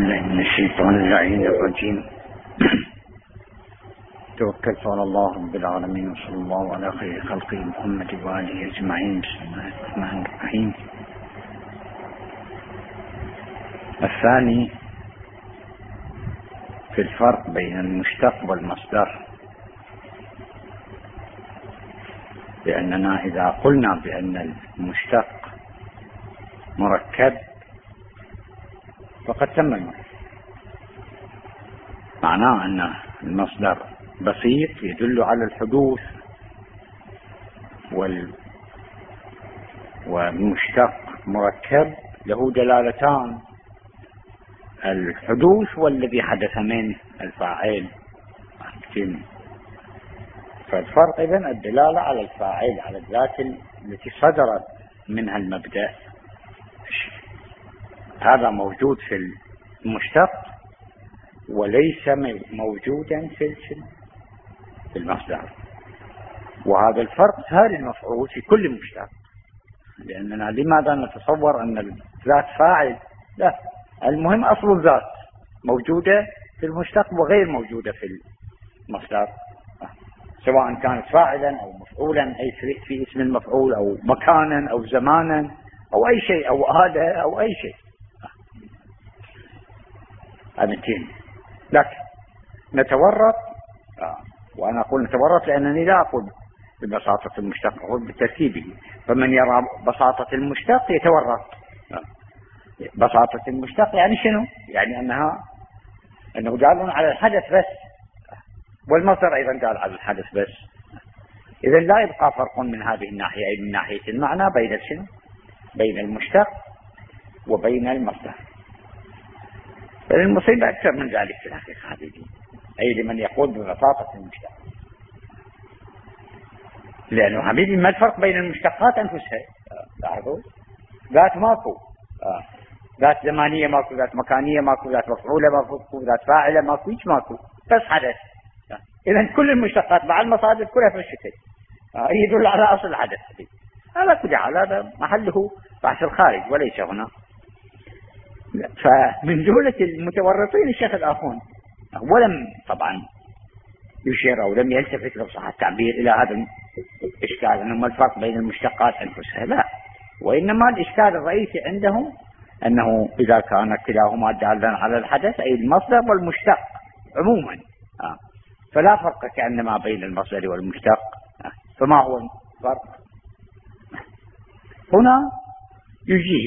من الشيطان اللعين الرجيم. توكلت على الله رب العالمين وصلى الله على خير خلقه محمد وآله أجمعين. بسم الله الرحمن الرحيم. الثاني في الفرق بين المشتق والمصدر، لأننا إذا قلنا بأن المشتق مركب فقد تم المعنى، معناه أن المصدر بسيط يدل على الحدوث، والمشتق مركب له دلالتان: الحدوث والذي حدث منه الفاعل. فالفرق إذن الدلالة على الفاعل، على الذات التي صدرت منها المبدأ. هذا موجود في المشتق وليس موجودا في المصدر، وهذا الفرق سهل المفعول في كل مشتق. لأننا لماذا نتصور أن الذات فاعل؟ لا، المهم أصل الذات موجودة في المشتق وغير موجودة في المصدر، سواء كانت فاعلا أو مفعولا، أي في اسم المفعول أو مكانا أو زمانا أو أي شيء أو آلة أو أي شيء. أمتين. لكن نتورط، وأنا أقول نتورط لأنني لا أقول ببساطة المشتق، أقول بترتيبه. فمن يرى بساطة المشتق يتورط. بساطة المشتق يعني شنو؟ يعني أنه دال على الحدث بس، والمصدر أيضا دال على الحدث بس. إذن لا يبقى فرق من هذه الناحية، أي من ناحية المعنى، بين شنو؟ بين المشتق وبين المصدر. المصيبة أكثر من ذلك في الحقيقة حبيبي، أي لمن يقول ببساطة المشتق. لأنه حبيبي ما الفرق بين المشتقات أنفسها؟ لاحظوا، ذات ماكو، ذات زمانية ماكو، ذات مكانية ماكو، ذات مفعولة ماكو، ذات فاعلة ماكو، هيك ماكو، بس حدث. إذن كل المشتقات مع المصادر كلها في الشكل يدل على أصل الحدث. هذا كل حال هذا محله بحث الخارج وليس هنا. فمن جملة المتورطين الشيخ الآخون، ولم طبعا يشير أو لم يلتفت لو صح التعبير إلى هذا الإشكال، أنه ما الفرق بين المشتقات أنفسها، لا، وإنما الإشكال الرئيسي عندهم أنه إذا كان كلاهما دالا على الحدث، أي المصدر والمشتق عموما، فلا فرق كأنما بين المصدر والمشتق. فما هو الفرق؟ هنا يجيب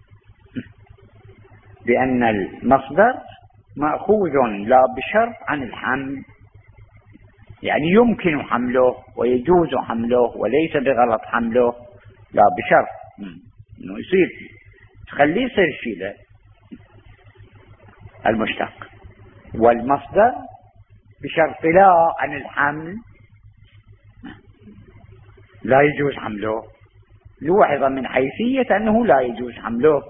بأن المصدر مأخوذ لا بشرط عن الحمل، يعني يمكن حمله ويجوز حمله وليس بغلط حمله، لا بشرط انه يصير تخليه يصير شيء له المشتق. والمصدر بشرط لا عن الحمل لا يجوز حمله، لوحظ من حيثية أنه لا يجوز حمله،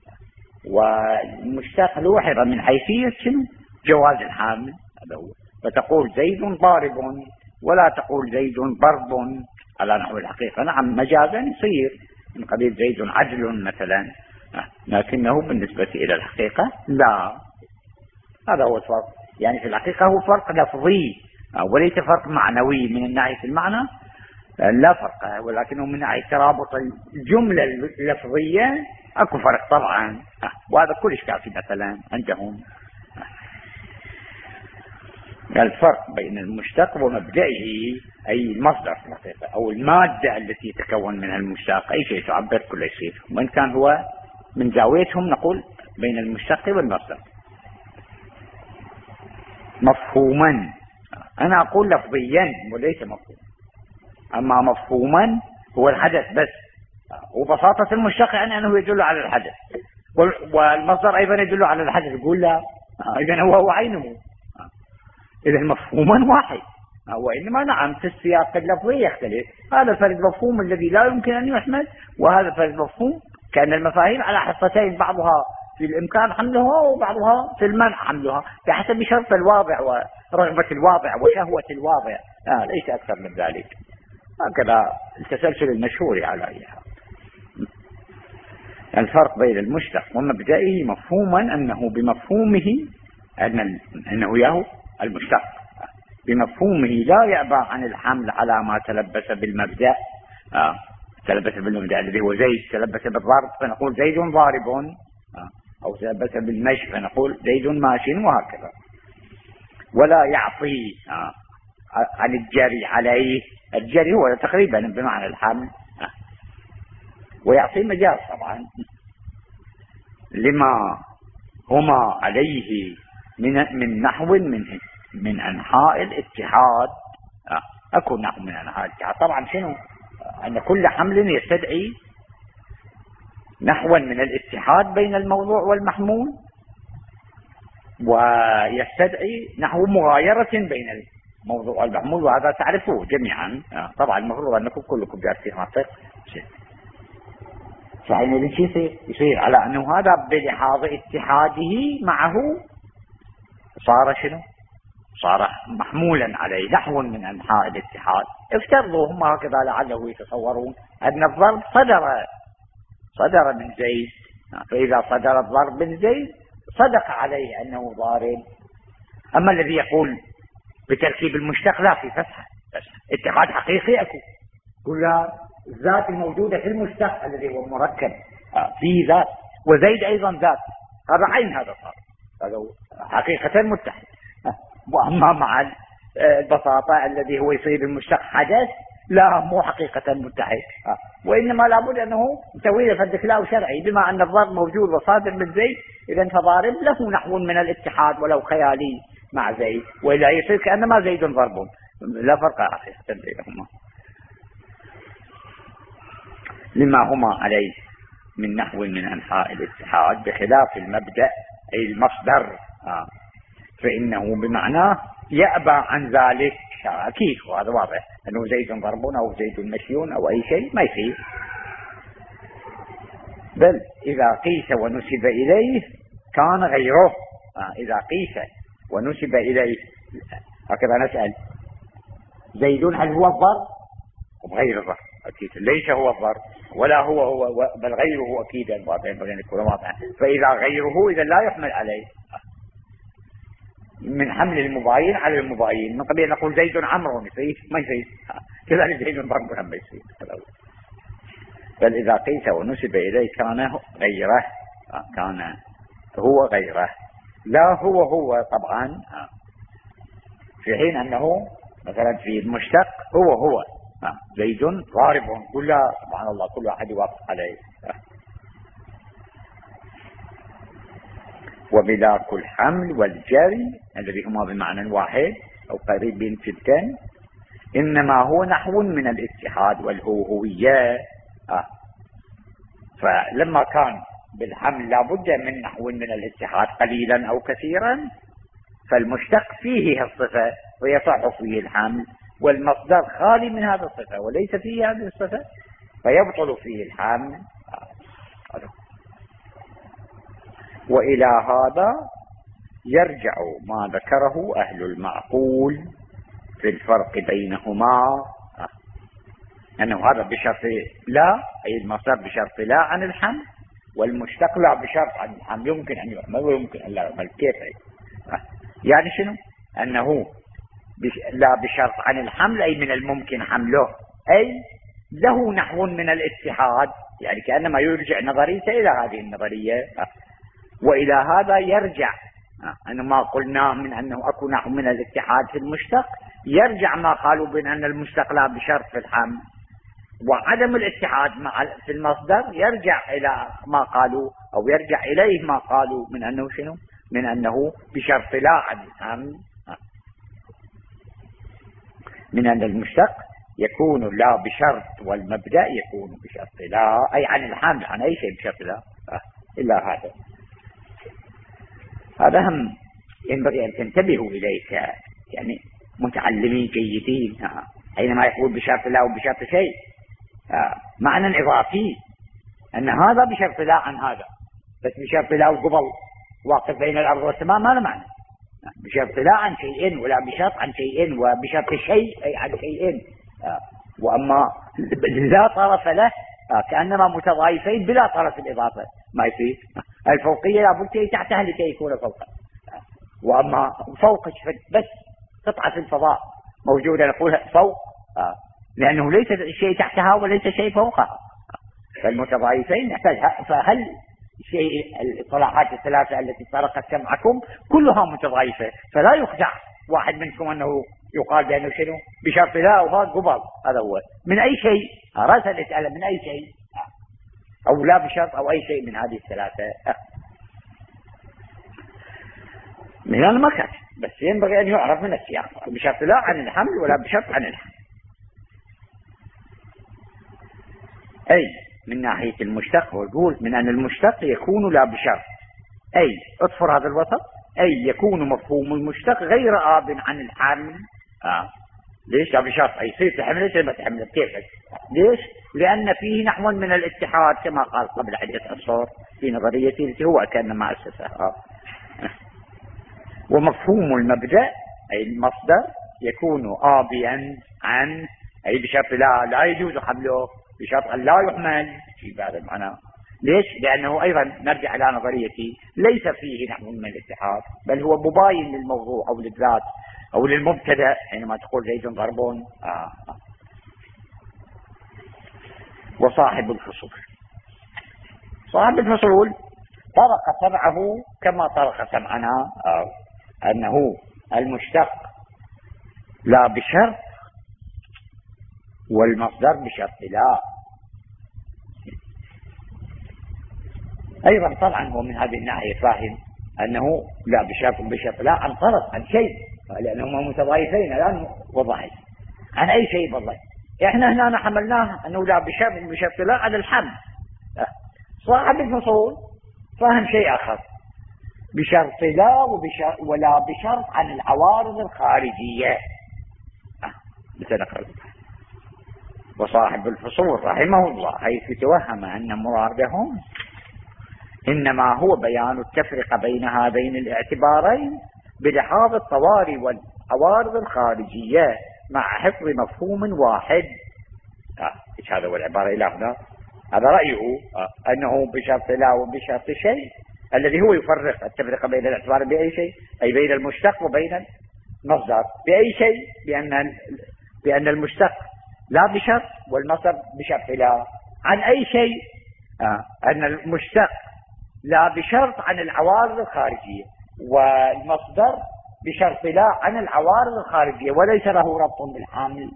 والمشتق لوحظ من حيثية شنو؟ جواز الحمل. هذا هو. فتقول زيد ضارب ولا تقول زيد ضرب على نحو الحقيقة. نعم مجازا يصير من قبيل زيد عدل مثلا، لكنه بالنسبة إلى الحقيقة لا. هذا هو الفرق. يعني في الحقيقة هو فرق لفظي وليس فرق معنوي. من ناحية المعنى لا فرق، ولكنه من ناحية ترابط الجملة اللفظية اكو فرق طبعا. وهذا كلش كافي مثلا عندهم. الفرق بين المشتق ومبدئه، أي المصدر في الحقيقة أو المادة التي يتكون منها المشتق، أي شيء تعبر كله يصير، وإن كان هو من زاويتهم نقول بين المشتق والمصدر مفهوما. أنا أقول لفظيا وليس مفهوما، أما مفهوما هو الحدث بس. وبساطة المشتق يعني أنه يدل على الحدث، والمصدر أيضا يدل على الحدث. يقول لا، إذن هو عينه. إذا مفهوما واحد، وإنما نعم في السياق اللفظي يختلف. هذا الفرد مفهوم الذي لا يمكن أن يحمل، وهذا الفرد مفهوم كأن المفاهيم على حصتين، بعضها في الإمكان حملها وبعضها في المنع حملها، بحسب شرط الواضع ورغبة الواضع وشهوة الواضع، ليس أكثر من ذلك. هكذا التسلسل المشهور على أي حال. الفرق بين المشتق ومبدئه مفهوما أنه بمفهومه أنه يهو المشتق بمفهومه لا يعبى عن الحمل على ما تلبس بالمبدأ. تلبس بالمبدأ الذي هو زيد، تلبس بالضرب فنقول زيد ضارب، أو تلبس بالمشي فنقول زيد ماش، وهكذا. ولا يعطي عن الجري عليه، الجري هو تقريبا بمعنى الحمل، ويعطي مجاز طبعا لما هما عليه من نحو من أنحاء الاتحاد. أكو نحو من أنحاء الاتحاد طبعا شنو؟ أن كل حمل يستدعي نحوا من الاتحاد بين الموضوع والمحمول، ويستدعي نحو مغايرة بين الموضوع والمحمول، وهذا تعرفوه جميعا. طبعا المفروض أنكم كلكم جالسين منطق فحينئذ شيء يصير على أنه هذا بلحاظ اتحاده معه صار شنو؟ صار محمولا عليه نحو من أنحاء الاتحاد. افترضوا هم هكذا لعله يتصورون أن الضرب صدر من زيد، فإذا صدر الضرب من زيد صدق عليه أنه ضارب. أما الذي يقول بتركيب المشتق لا، في فتحة اتحاد حقيقي أكو، كل الذات الموجودة في المشتق الذي هو مركب في ذات، وزيد أيضا ذات، هذا عين، هذا صار هذا حقيقة متحد. وأما مع البساطة الذي هو يصير المشتق حدث، لا مو حقيقة متحد، وإنما لابد أنه مسوي فالدكلاء شرعي، بما أن الضرب موجود وصادر من زيد، إذا فضارب له نحو من الاتحاد ولو خيالي مع زيد، وإلا يصير كأنما زيد ضرب، لا فرق حقيقة بينهما لما هما عليه من نحو من أنحاء الاتحاد، بخلاف المبدأ أي المصدر فإنه بمعناه يأبى عن ذلك. أكيد وهذا واضح أنه زيد ضربون أو زيد مشيون أو أي شيء ما يصير، بل إذا قيس ونسب إليه كان غيره. إذا قيس ونسب إليه هكذا نسأل زيد هل هو الضرب؟ غير الضرب أكيد، ليس هو الضرب ولا هو بل غيره أكيد، واضح. فإذا غيره إذا لا يحمل عليه من حمل المباين على المباين، من قبل نقول زيد عمرو يصير ما يصير، كذلك زيد ضرب ما يصير. بل إذا قيس ونسب إليه كان غيره، كان هو غيره، لا هو طبعا، في حين أنه مثلا في المشتق هو زيد ضارب، كل سبحان الله كل واحد يوافق عليه. وملاك الحمل والجري الذي هما بمعنى واحد أو قريبين جدا إنما هو نحو من الاتحاد والهوية. فلما كان بالحمل لابد من نحو من الاتحاد قليلا أو كثيرا، فالمشتق فيه الصفة ويصح فيه الحمل، والمصدر خالي من هذا الصفة وليس فيه هذه الصفة فيبطل فيه الحمل. وإلى هذا يرجع ما ذكره أهل المعقول في الفرق بينهما، أنه هذا بشرط لا، أي المصدر بشرط لا عن الحمل، والمشتق لا بشرط عن الحمل، يمكن أن يعمل ويمكن أن لا يعمل. كيف يعني شنو؟ أنه لا بشرط عن الحمل أي من الممكن حمله، أي له نحو من الاتحاد، يعني كأنما يرجع نظريته إلى هذه النظرية. وإلى هذا يرجع أن ما قلناه من أنه أكو نحو من الاتحاد في المشتق، يرجع ما قالوا بأن المشتق لا بشرط في الحمل، وعدم الاتحاد في المصدر يرجع إلى ما قالوا أو يرجع إليه ما قالوا من أنه شنو؟ من أنه بشرط لا عن الحمل، من أن المشتق يكون لا بشرط والمبدأ يكون بشرط لا، أي عن الحمل عن أي شيء بشرط لا إلا هذا. هذا هم ينبغي أن تنتبهوا إليه يعني متعلمين جيدين، حينما يقول بشرط لا وبشرط شيء معنى إضافي أن هذا بشرط لا عن هذا، بس بشرط لا وقبل واقف بين الأرض والسماء ما له معنى. بشرط لا عن شيء ولا بشرط عن شيء وبشرط شيء أي عن شيء. وأما لا طرف له كأنما متضايفين بلا طرف الإضافة ما يفيد. الفوقية لابد شيء تحتها لكي يكون فوقها، وأما فوق بس قطعة الفضاء موجودة نقول فوق، لأنه ليس شيء تحتها وليس شيء فوقها، فالمتضايفين نحتاجها. فهل شيء الإصطلاحات الثلاثة التي طرقت سمعكم كلها متضايفة، فلا يخدع واحد منكم أنه يقال بأنه شنو بشرط لا وهذا قبل، هذا هو من أي شيء راسا يسأل من أي شيء أو لا بشرط أو أي شيء من هذه الثلاثة من المكان، بس ينبغي أن يعرف من السياق بشرط لا عن الحمل ولا بشرط عن الحمل. أي من ناحية المشتق، ويقول من أن المشتق يكون لا بشرط، أي اطفر هذا الوسط، أي يكون مفهوم المشتق غير آب عن الحامل. ليش لا بشرط؟ أي يصير تحمل ما تحمل كيفك. ليش؟ لأن فيه نحو من الاتحاد كما قال قبل عدة أشهر في نظريته التي هو كأنما أسسها. ومفهوم المبدأ أي المصدر يكون آبيا عن، أي بشرط لا يجوز حمله، بشرط أن لا يحمل في بهذا المعنى. ليش؟ لأنه أيضا نرجع إلى نظريتي ليس فيه نحو من الاتحاد، بل هو مباين للموضوع أو للذات أو للمبتدأ حينما تقول زيد ضرب. وصاحب الفصول، صاحب الفصول طرق سمعه كما طرق سمعنا، أنه المشتق لا بشرط والمصدر بشرط لا. أيضا طبعا هو من هذه الناحية فاهم أنه لا بشرط لا عن طرف عن شيء، لأنهما متضايفين الآن وضحي عن أي شيء بالله. إحنا هنا حملناه أنه لا بشرط لا على الحمل. صاحب الفصول فهم شيء آخر، بشرط لا ولا بشرط عن العوارض الخارجية. مثل وصاحب الفصول رحمه الله حيث توهم أن مرادهم إنما هو بيان التفرقة بين هذين الاعتبارين بلحاظ الطوارئ والعوارض الخارجية مع حفظ مفهوم واحد. إيش هذا والعبارة إلى هنا؟ هذا رأيه أنه بشرط لا وبشرط شيء الذي هو يفرق التفرقة بين الاعتبار بأي شيء، أي بين المشتق وبين المصدر بأي شيء، بأن المشتق لا بشرط والمصدر بشرط لا عن أي شيء، أن المشتق لا بشرط عن العوارض الخارجية والمصدر بشرط لا عن العوارض الخارجية وليس له ربط بالحامل.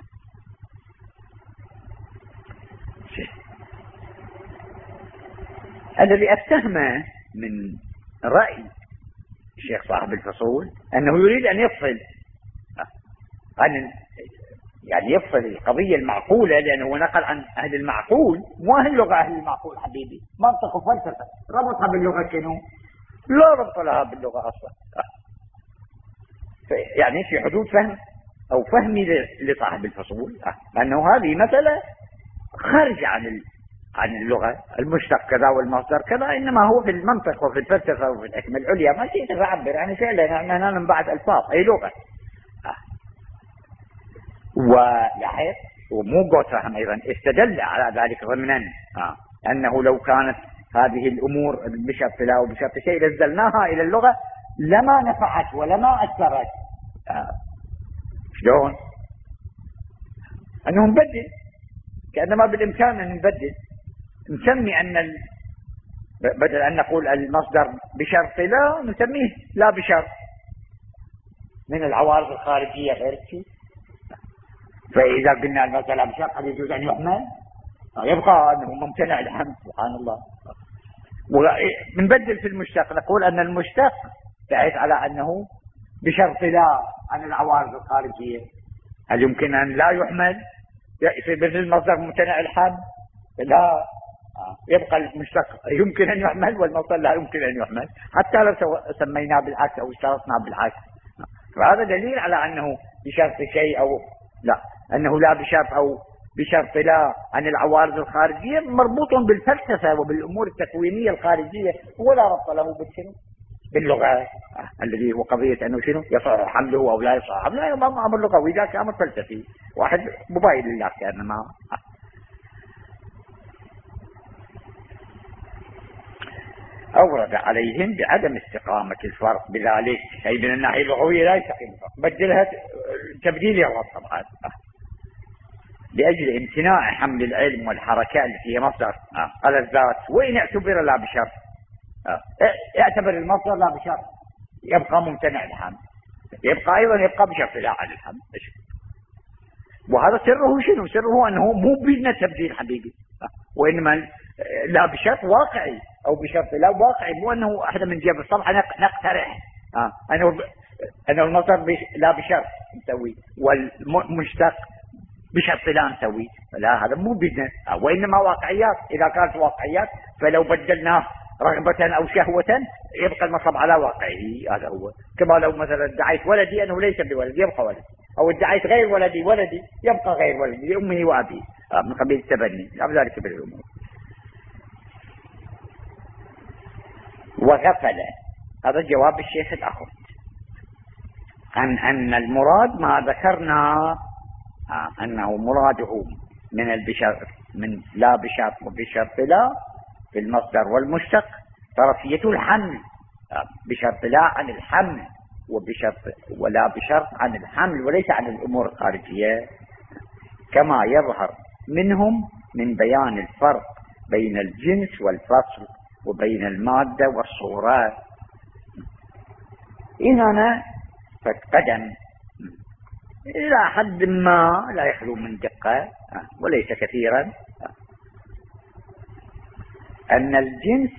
الذي أفتهمه من رأي الشيخ صاحب الفصول أنه يريد أن يفصل عن، يعني يفصل القضية المعقولة، لأنه نقل عن أهل المعقول مو أهل اللغة. أهل المعقول حبيبي منطق وفلسفة، ربطها باللغة شنو؟ لا ربط لها باللغة أصلا. يعني في حدود فهم أو فهمي لصاحب الفصول أنه هذه مسألة خارجة عن اللغة، المشتق كذا والمصدر كذا، إنما هو في المنطق وفي الفلسفة وفي الحكمة العليا ما شيء تعبر يعني فعلا أننا من بعد ألفاظ أي لغة. ولاحظ ومو قوت فهم أيضا استدل على ذلك ضمنا أنه لو كانت هذه الأمور بشرط لا وبشرط شيء نزلناها إلى اللغة لما نفعت ولما أثرت. شلون؟ أنه نبدل، كأنما بالإمكان أن نبدل، نسمي أن بدل أن نقول المصدر بشرط لا نسميه لا بشرط من العوارض الخارجية غير شيء. فإذا قلنا المسألة بشرط هل يجوز أن يحمل؟ يبقى أنه ممتنع الحمل. سبحان الله. ونبدل في المشتق نقول أن المشتق تعيد على أنه بشرط لا عن العوارض الخارجية. هل يمكن أن لا يحمل في مثل المصدر ممتنع الحمل؟ لا، يبقى المشتق يمكن أن يحمل والمصدر لا يمكن أن يحمل، حتى لو سميناه بالعكس أو اشترطنا بالعكس. فهذا دليل على أنه بشرط شيء أو لا، أنه لا بشرط أو بشرط لا عن العوارض الخارجية مربوط بالفلسفة وبالأمور التكوينية الخارجية، ولا ربط له بالشنو باللغة الذي هو قضية أنه شنو يصح حمله أو لا يصح حمله. لا، ما أمر لغوي، ذاك أمر فلسفي واحد مباين لله كأنما. أورد عليهم بعدم استقامة الفرق بذلك، أي من الناحية اللغوية لا يستقيم الفرق، بدلها تبديل يغلط طبعا، لأجل امتناع حمل العلم والحركة التي هي مصدر على الذات، وإن اعتبر لا بشرط، اعتبر المصدر لا بشرط يبقى ممتنع الحمل، يبقى أيضا يبقى بشرط لا على الحمل. وهذا سره شنو؟ سره أنه مو بدنا تبديل حبيبي، وإنما لا بشرط واقعي أو بشرط لا واقعي، مو أنه أحد من جهة الصفحة نقترح أنه المصدر لا بشرط نسوي والمشتق بشرط لا نسوي، لا هذا مو بدنا، وإنما واقعيات. إذا كانت واقعيات فلو بدلناه رغبة أو شهوة يبقى المصب على واقعه، هذا هو. كما لو مثلا ادعيت ولدي أنه ليس بولدي يبقى ولدي، أو ادعيت غير ولدي ولدي يبقى غير ولدي لأمه وأبيه، من قبيل التبني أو ذلك بالأمور. وغفل، هذا جواب الشيخ الأخر، عن أن المراد ما ذكرنا أنه مراده من البشر من لا بشرط وبشرط لا في المصدر والمشتق طرفية الحمل، بشرط لا عن الحمل وبشرط ولا بشرط عن الحمل وليس عن الأمور الخارجية، كما يظهر منهم من بيان الفرق بين الجنس والفصل وبين المادة والصورة. هنا فقدم إلى حد ما لا يخلو من دقة وليس كثيرا، أن الجنس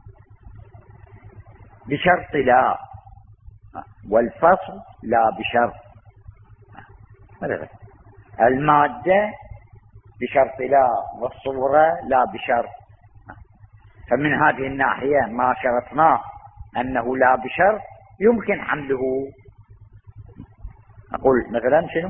بشرط لا والفصل لا بشرط، المادة بشرط لا والصورة لا بشرط. فمن هذه الناحية ما شرطناه أنه لا بشرط يمكن حمله. أقول مثلا شنو؟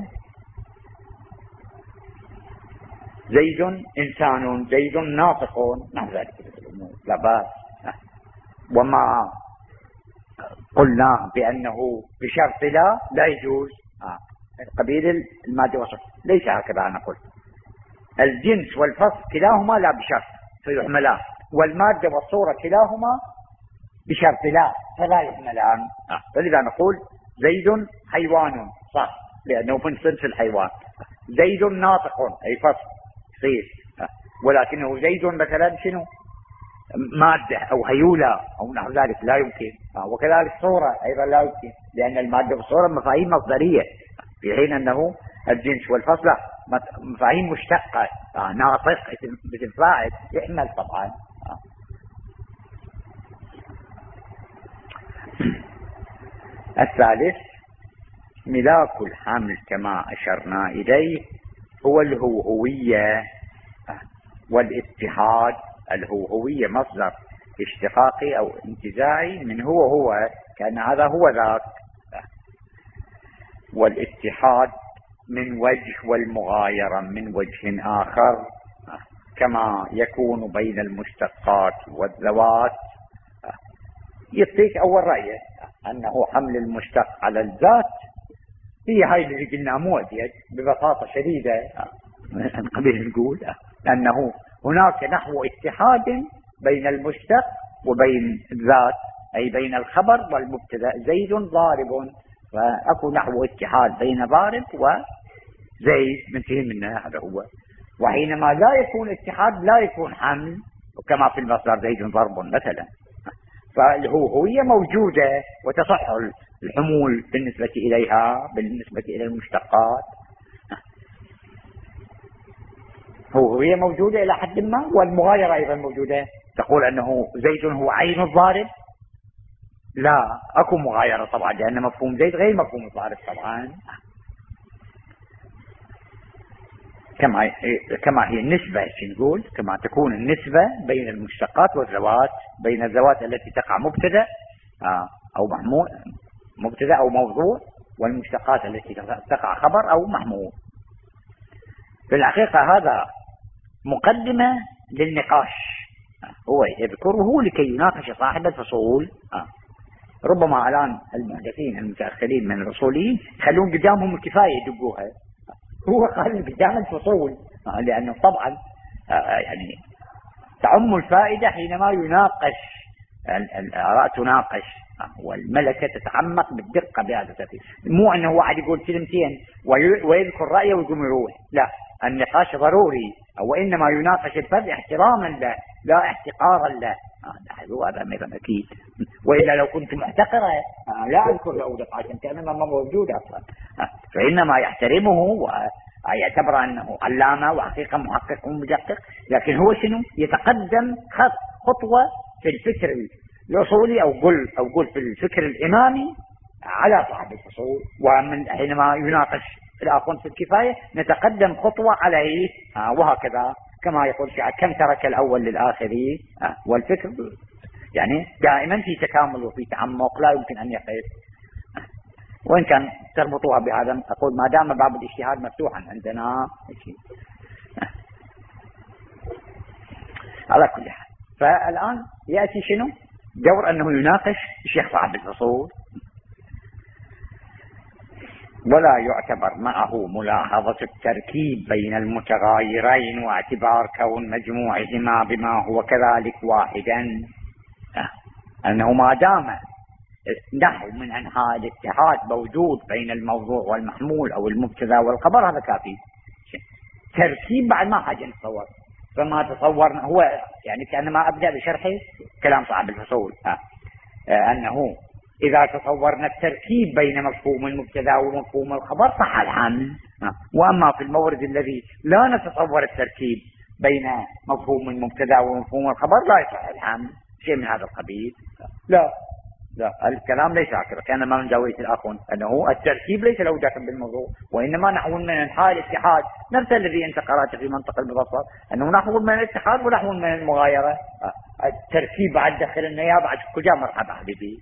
زيد إنسان، زيد ناطق، نحو ذلك لا بأس. وما قلنا بأنه بشرط لا يجوز، قبيل المادة والصفة ليس هكذا نقول. الجنس والفصل كلاهما لا بشرط فيحملان، والمادة والصورة كلاهما بشرط لا فلا يحملان. فلذا نقول زيد حيوان صح لأنه من صنف الحيوان، زيد ناطق أي فصل صير، ولكنه زيد مثلا شنو مادة أو هيولة أو نحو ذلك لا يمكن. وكذلك صورة أيضا لا يمكن، لأن المادة والصورة مفاهيم مصدرية، في حين أنه الجنس والفصل مفاهيم مشتقة، ناطق مثل فاعل يحمل طبعا. الثالث ملاك الحمل كما أشرنا إليه هو الهوهوية والاتحاد. الهوهوية مصدر اشتقاقي أو انتزاعي من هو كأن هذا هو ذاك، والاتحاد من وجه والمغايرة من وجه آخر، كما يكون بين المشتقات والذوات. يعطيك أول رأيه أنه حمل المشتق على الذات هي هاي اللي قلنا مو ببساطة شديدة من قبيل نقول أنه هناك نحو اتحاد بين المشتق وبين الذات، أي بين الخبر والمبتدا. زيد ضارب، فأكو نحو اتحاد بين ضارب وزيد منتهي منه، هذا هو. وحينما لا يكون اتحاد لا يكون حمل، وكما في المصدر زيد ضرب مثلا، فالهوية موجودة وتصح الحمول بالنسبة إليها بالنسبة إلى المشتقات. هوية موجودة إلى حد ما، والمغايرة أيضا موجودة. تقول أنه زيد هو عين الضارب، لا أكو مغايرة طبعا، لأن مفهوم زيد غير مفهوم الضارب طبعا. كما هي النسبة نقول، كما تكون النسبة بين المشتقات والذوات، بين الذوات التي تقع مبتدا أو محمول، مبتدا أو موضوع، والمشتقات التي تقع خبر أو محمول. في الحقيقة هذا مقدمة للنقاش، هو يذكره لكي يناقش صاحب الفصول. ربما الآن المحدثين المتأخرين من الأصوليين خلون قدامهم الكفاية يدقوها، هو قال قدام الفصول، لأنه طبعا يعني تعم الفائدة حينما يناقش الآراء تناقش والملكة تتعمق بالدقة بهذا الترتيب. مو أنه واحد يقول كلمتين ويذكر رأيه ويقوم يروح، لا، النقاش ضروري، وإنما يناقش الفرد احتراما له لا احتقارا له. هذا أيضا أكيد، وإلا لو كنت محتقرة لا أذكر له نقاشا كأنما ما موجود أصلا، فإنما يحترمه ويعتبر أنه علامة وحقيقة محقق ومدقق، لكن هو شنو يتقدم خطوة في الفكر الأصولي أو قل في الفكر الإمامي على صاحب الفصول، ومن حينما يناقش الآخرون في الكفاية نتقدم خطوة عليه، وهكذا كما يقول الشيعة كم ترك الأول للآخرين، والفكر يعني دائما في تكامل وفي تعمق لا يمكن أن يقف. وإن كان تربطوها بهذا أقول ما دام باب الاجتهاد مفتوحا عندنا على كل حال. فالآن يأتي شنو دور أنه يناقش الشيخ صاحب الفصول، ولا يعتبر معه ملاحظة التركيب بين المتغايرين واعتبار كون مجموعهما بما هو كذلك واحدا، أنه ما دام نحو من أنحاء الاتحاد موجود بين الموضوع والمحمول أو المبتدا والخبر هذا كافي. تركيب بعد ما حاجة نتصور، فما تصورنا هو يعني كأنما أبدأ بشرح كلام صاحب الفصول، أنه إذا تصورنا التركيب بين مفهوم المبتدا ومفهوم الخبر صح الحمل، وأما في المورد الذي لا نتصور التركيب بين مفهوم المبتدا ومفهوم الخبر لا يصح الحمل شيء من هذا القبيل. لا الكلام ليس هكذا، كان ما من جاوية الآخرون أنه التركيب ليس له دخل بالموضوع، وإنما نحو من أنحاء الاتحاد، نفس الذي أنت قرأت في منطق المبسط أنه نحو من الاتحاد ونحو من المغايرة. التركيب بعد دخل النيابة بعد كجا مرحبا حبيبي.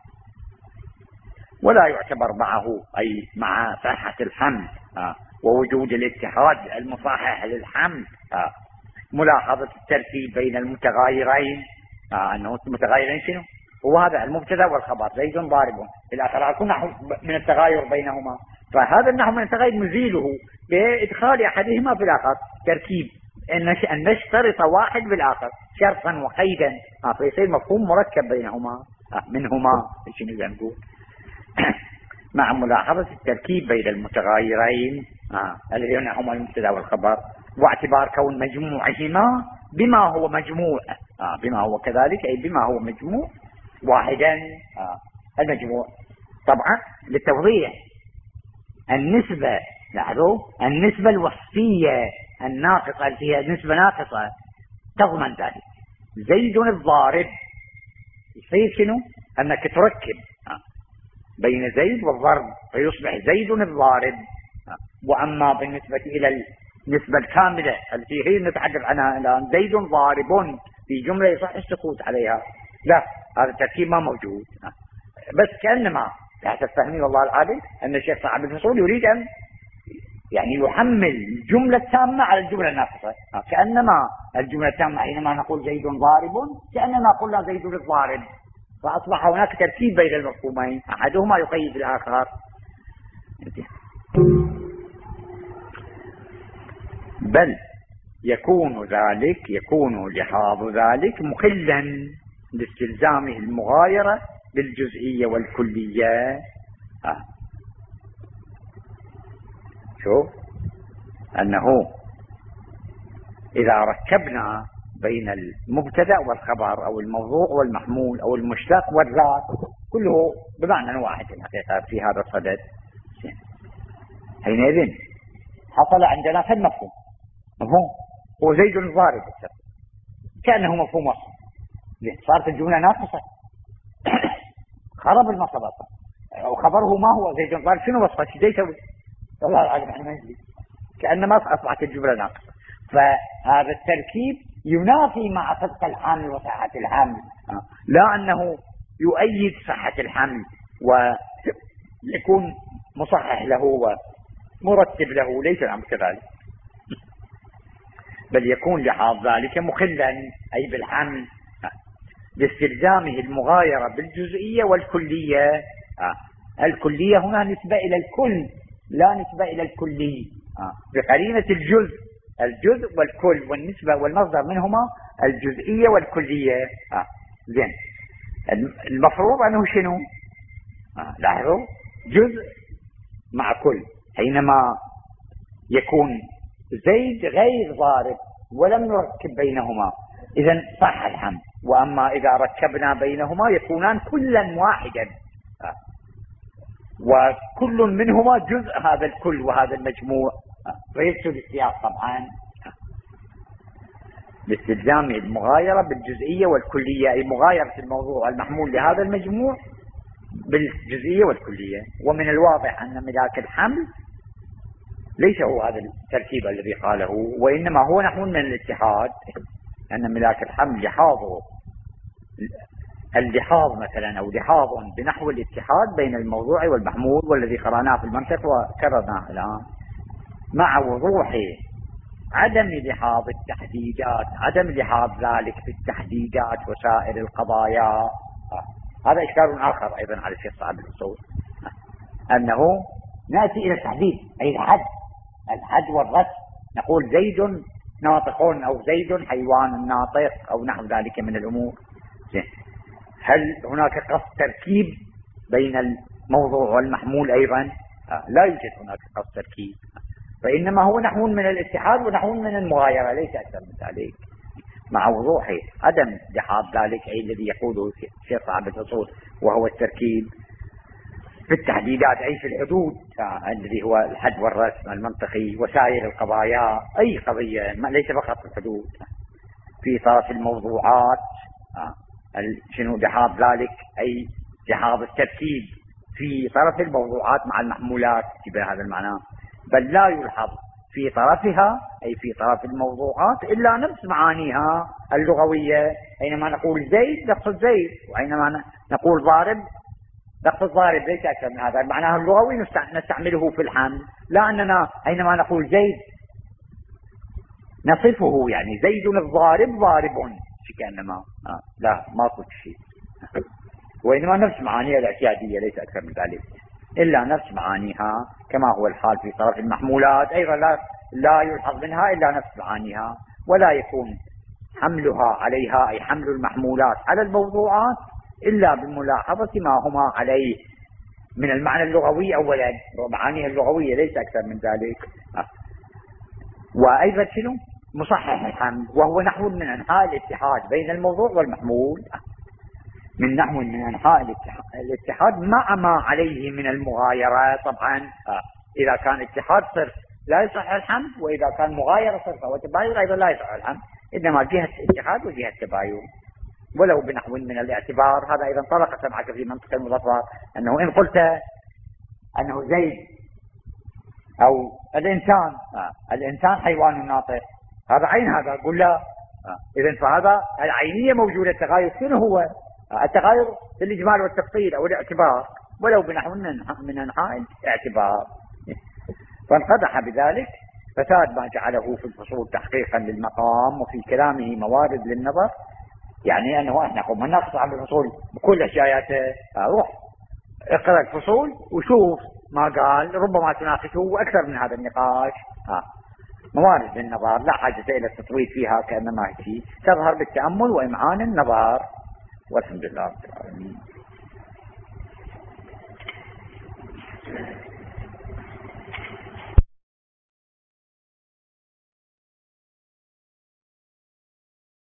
ولا يعتبر معه أي مع صحة الحمل ووجود الاتحاد المصحح للحمل ملاحظة التركيب بين المتغايرين، أنه المتغايرين شنو هو هذا المبتدا والخبر زيد ضارب، الآخر يكون نحو من التغاير بينهما، فهذا النحو من التغاير نزيله بإدخال أحدهما في الآخر، تركيب أن نشترط واحد بالآخر شرطا وقيدا، فيصير مفهوم مركب بينهما منهما شنو نقول مع ملاحظة التركيب بين المتغايرين الذين هما المبتدا والخبر، واعتبار كون مجموعهما بما هو مجموع، بما هو كذلك أي بما هو مجموع واحدا. المجموع طبعا للتوضيح النسبة، لاحظوا النسبة الوصفية الناقصة التي هي نسبة ناقصة تضمن ذلك. زيد الضارب يصير شنو أنك تركب بين زيد والضرب فيصبح زيد الضارب. وأما بالنسبة إلى النسبة الكاملة التي هي نتحدث عنها الآن زيد ضارب في جملة يصح السكوت عليها، لا هذا التركيب ما موجود، بس كأنما تحت الفهمي والله العالم أن الشيخ صاحب الفصول يريد أن يعني يحمل الجملة التامة على الجملة الناقصة، كأنما الجملة التامة حينما نقول زيد ضارب كأننا قلنا زيد الضارب، فأصبح هناك تركيب بين المفهومين أحدهما يقيد الآخر. بل يكون لحاظ ذلك مخلا لاستلزامه المغايرة بالجزئية والكلية. شوف أنه إذا ركبنا بين المبتدأ والخبر أو الموضوع والمحمول أو المشتق والذات كله بمعنى واحد الحقيقة في هذا الصدد، حينئذ حصل عندنا فد مفهوم هو زيد الضارب كأنه مفهوم وصف، صارت الجملة ناقصة خرب المصدر أو خبره ما هو زيد الضارب شنو وصفه شو يسوي والله العظيم احنا ما ندري، كأنما أصبحت الجملة ناقصة. فهذا التركيب ينافي مع صدق الحمل وصحة الحمل، لا أنه يؤيد صحة الحمل ويكون مصحح له ومرتب له، ليس الأمر كذلك، بل يكون لحاظ ذلك مخلا أي بالحمل لاستلزامه المغايرة بالجزئية والكلية. الكلية هنا نسبة إلى الكل لا نسبة إلى الكلي، بقرينة الجزء والكل، والنسبة والمصدر منهما الجزئية والكلية. زين المفروض أنه شنو؟ لاحظوا، جزء مع كل. حينما يكون زيد غير ضارب ولم نركب بينهما إذن صح الحمل، وأما إذا ركبنا بينهما يكونان كلا واحدا، وكل منهما جزء هذا الكل وهذا المجموع. فيفسد السياق طبعا باستلزام المغايرة بالجزئية والكلية، أي مغايرة الموضوع المحمول لهذا المجموع بالجزئية والكلية. ومن الواضح أن ملاك الحمل ليس هو هذا التركيب الذي قاله، وإنما هو نحو من الاتحاد، أن ملاك الحمل لحاظه اللحاظ مثلا أو لحاظ بنحو الاتحاد بين الموضوع والمحمول، والذي قرأناه في المنطق وكررناه الآن، مع وضوح عدم لحاظ التحديدات، عدم لحاظ ذلك في التحديدات وسائر القضايا. هذا إشكال آخر أيضا على الشيخ صاحب الأصول، أنه نأتي إلى التحديد، أي الحد والرسم، نقول زيد ناطق أو زيد حيوان ناطق أو نحو ذلك من الأمور. هل هناك قصد تركيب بين الموضوع والمحمول أيضا؟ لا يوجد هناك قصد تركيب، فإنما هو نحو من الاتحاد ونحو من المغايرة، ليس أكثر من ذلك، مع وضوح عدم لحاظ ذلك أي الذي يقوله الشيخ صاحب الأصول، وهو التركيب في التحديدات أي في الحدود، الذي هو الحد والرسم المنطقي وسائر القضايا، أي قضية ليس فقط الحدود، في طرف الموضوعات شنو لحاظ ذلك أي لحاظ التركيب في طرف الموضوعات مع المحمولات بهذا المعنى، بل لا يلحظ في طرفها أي في طرف الموضوعات إلا نفس معانيها اللغوية. حينما نقول زيد نقصد زيد، وحينما نقول ضارب نقصد ضارب، ليس أكثر من هذا. معناه اللغوي نستعمله في الحمل، لا أننا حينما نقول زيد نصفه يعني زيد الضارب ضارب كأنما لا ما قلت شيء، وإنما نفس معانيها الاعتيادية ليس أكثر من ذلك، إلا نفس معانيها كما هو الحال في طرف المحمولات أيضا لا يلحظ منها إلا نفس معانيها، ولا يكون حملها عليها أي حمل المحمولات على الموضوعات إلا بملاحظة ما هما عليه من المعنى اللغوي أولا ومعانيها اللغوية، ليس أكثر من ذلك. وأيضا شنو مصحح الحمل، وهو نحو من أنحاء الاتحاد بين الموضوع والمحمول، من نحو من أنحاء الاتحاد مع ما عليه من المغايرة. طبعا إذا كان اتحاد صرف لا يصح الحمل، وإذا كان مغايرة صرف وتباين أيضا لا يصح الحمل، إنما جهة اتحاد وجهة تباين، ولو بنحو من الاعتبار. هذا أيضا طرق سمعك في منطق المظفر، أنه إن قلت أنه زيد أو الإنسان حيوان ناطق، هذا عين، هذا أقول لا، إذن فهذا العينية موجودة، التغاير شنو هو؟ التغاير في الإجمال والتفصيل أو الاعتبار، ولو بنحو من أنحاء الاعتبار. فانقدح بذلك فساد ما جعله في الفصول تحقيقا للمقام، وفي كلامه موارد للنظر، يعني أنه احنا قمنا نقص عن الفصول بكل أشياءاته، روح اقرأ الفصول وشوف ما قال، ربما تناقشه أكثر من هذا النقاش. موارد للنظر لا حاجة إلى التطويل فيها، كأنما هي تظهر بالتأمل وإمعان النظر، والحمد لله رب العالمين.